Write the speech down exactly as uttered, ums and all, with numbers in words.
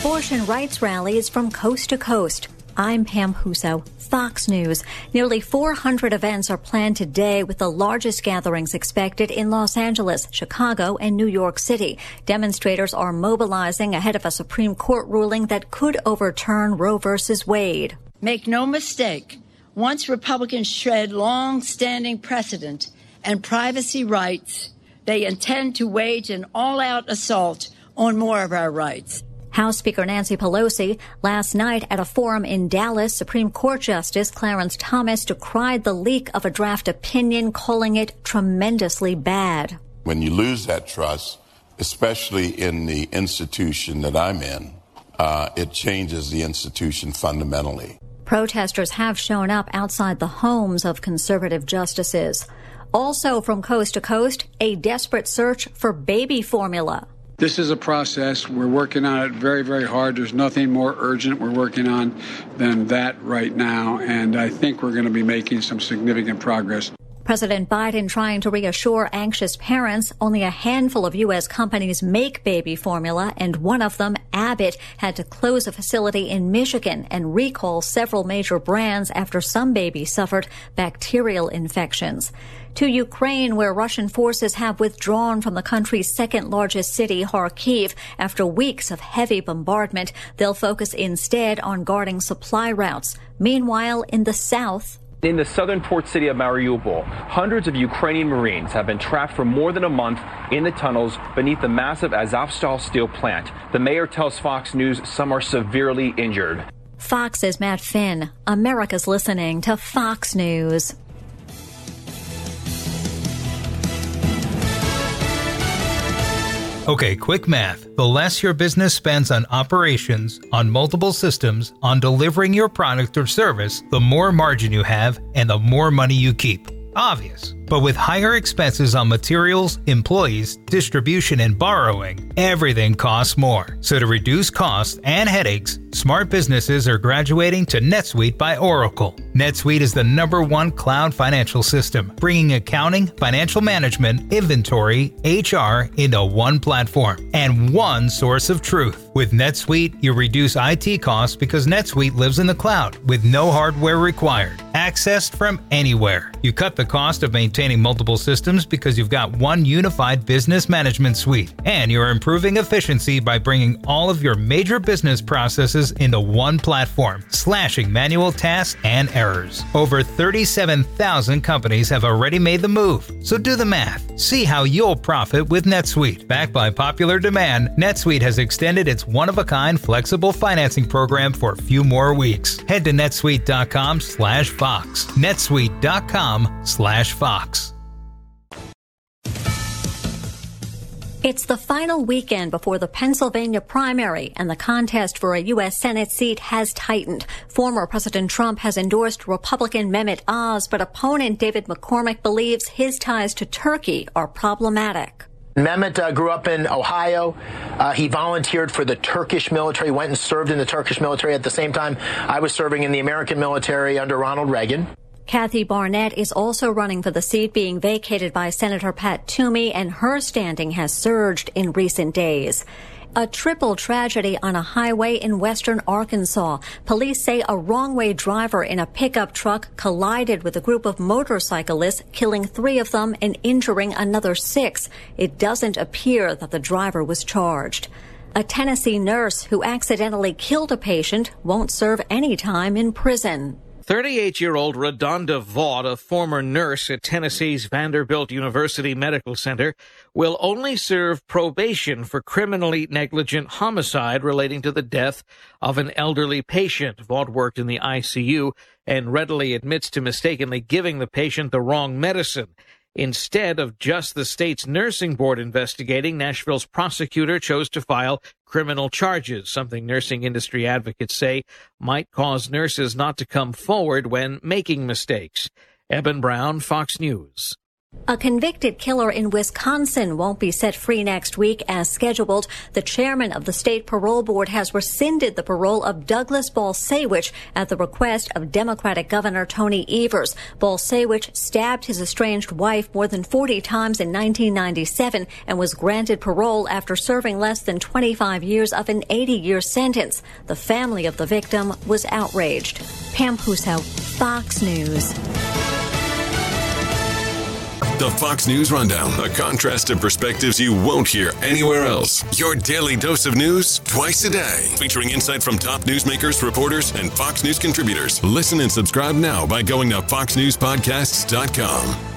Abortion rights rallies from coast to coast. I'm Pam Huso, Fox News. Nearly four hundred events are planned today, with the largest gatherings expected in Los Angeles, Chicago, and New York City. Demonstrators are mobilizing ahead of a Supreme Court ruling that could overturn Roe versus Wade. Make no mistake, once Republicans shred long-standing precedent and privacy rights, they intend to wage an all-out assault on more of our rights. House Speaker Nancy Pelosi, last night at a forum in Dallas, Supreme Court Justice Clarence Thomas decried the leak of a draft opinion, calling it tremendously bad. When you lose that trust, especially in the institution that I'm in, uh, it changes the institution fundamentally. Protesters have shown up outside the homes of conservative justices. Also from coast to coast, a desperate search for baby formula. This is a process. We're working on it very, very hard. There's nothing more urgent we're working on than that right now, and I think we're going to be making some significant progress. President Biden trying to reassure anxious parents. Only a handful of U S companies make baby formula, and one of them, Abbott, had to close a facility in Michigan and recall several major brands after some babies suffered bacterial infections. To Ukraine, where Russian forces have withdrawn from the country's second largest city, Kharkiv, after weeks of heavy bombardment. They'll focus instead on guarding supply routes. Meanwhile, in the south, in the southern port city of Mariupol, hundreds of Ukrainian Marines have been trapped for more than a month in the tunnels beneath the massive Azovstal steel plant. The mayor tells Fox News some are severely injured. Fox's Matt Finn. America's listening to Fox News. Okay, quick math. The less your business spends on operations, on multiple systems, on delivering your product or service, the more margin you have and the more money you keep. Obvious. But with higher expenses on materials, employees, distribution, and borrowing, everything costs more. So to reduce costs and headaches, smart businesses are graduating to NetSuite by Oracle. NetSuite is the number one cloud financial system, bringing accounting, financial management, inventory, H R into one platform and one source of truth. With NetSuite, you reduce I T costs because NetSuite lives in the cloud with no hardware required, accessed from anywhere. You cut the cost of maintaining multiple systems because you've got one unified business management suite, and you're improving efficiency by bringing all of your major business processes into one platform, slashing manual tasks and errors. Over thirty-seven thousand companies have already made the move, so do the math. See how you'll profit with NetSuite. Backed by popular demand, NetSuite has extended its one-of-a-kind flexible financing program for a few more weeks. Head to netsuite.com slash Fox. netsuite.com slash Fox. It's the final weekend before the Pennsylvania primary, and the contest for a U S Senate seat has tightened. Former President Trump has endorsed Republican Mehmet Oz, but opponent David McCormick believes his ties to Turkey are problematic. Mehmet uh, grew up in Ohio. Uh, he volunteered for the Turkish military, went and served in the Turkish military at the same time I was serving in the American military under Ronald Reagan. Kathy Barnett is also running for the seat being vacated by Senator Pat Toomey, and her standing has surged in recent days. A triple tragedy on a highway in western Arkansas. Police say a wrong-way driver in a pickup truck collided with a group of motorcyclists, killing three of them and injuring another six. It doesn't appear that the driver was charged. A Tennessee nurse who accidentally killed a patient won't serve any time in prison. thirty-eight-year-old Redonda Vaught, a former nurse at Tennessee's Vanderbilt University Medical Center, will only serve probation for criminally negligent homicide relating to the death of an elderly patient. Vaught worked in the I C U and readily admits to mistakenly giving the patient the wrong medicine. Instead of just the state's nursing board investigating, Nashville's prosecutor chose to file criminal charges, something nursing industry advocates say might cause nurses not to come forward when making mistakes. Eben Brown, Fox News. A convicted killer in Wisconsin won't be set free next week as scheduled. The chairman of the state parole board has rescinded the parole of Douglas Balsewicz at the request of Democratic Governor Tony Evers. Balsewicz stabbed his estranged wife more than forty times in nineteen ninety-seven and was granted parole after serving less than twenty-five years of an eighty-year sentence. The family of the victim was outraged. Pam Puso, Fox News. The Fox News Rundown, a contrast of perspectives you won't hear anywhere else. Your daily dose of news twice a day, featuring insight from top newsmakers, reporters, and Fox News contributors. Listen and subscribe now by going to fox news podcasts dot com.